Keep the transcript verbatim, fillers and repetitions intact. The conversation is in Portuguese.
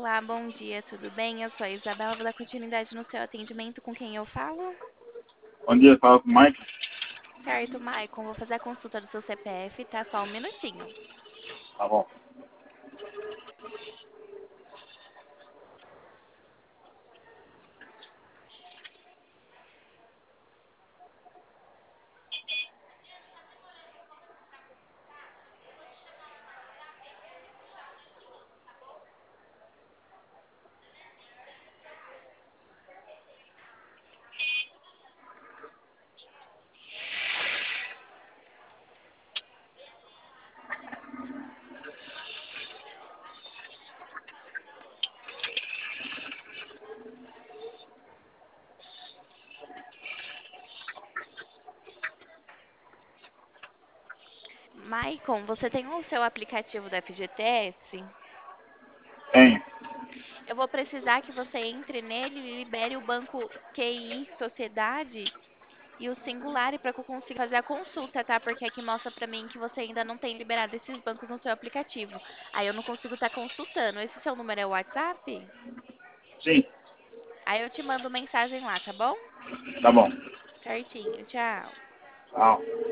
Olá, bom dia, tudo bem? Eu sou a Isabela, vou dar continuidade no seu atendimento com quem eu falo. Bom dia, fala com o Mike. Certo, Maicon, vou fazer a consulta do seu C P F, tá? Só um minutinho. Tá bom. Maicon, você tem o seu aplicativo do F G T S? Tenho. Eu vou precisar que você entre nele e libere o banco Q I Sociedade e o Singular para que eu consiga fazer a consulta, tá? Porque aqui mostra pra mim que você ainda não tem liberado esses bancos no seu aplicativo. Aí eu não consigo estar consultando. Esse seu número é o WhatsApp? Sim, Aí eu te mando mensagem lá, tá bom? tá bom. Certinho, tchau. Tchau.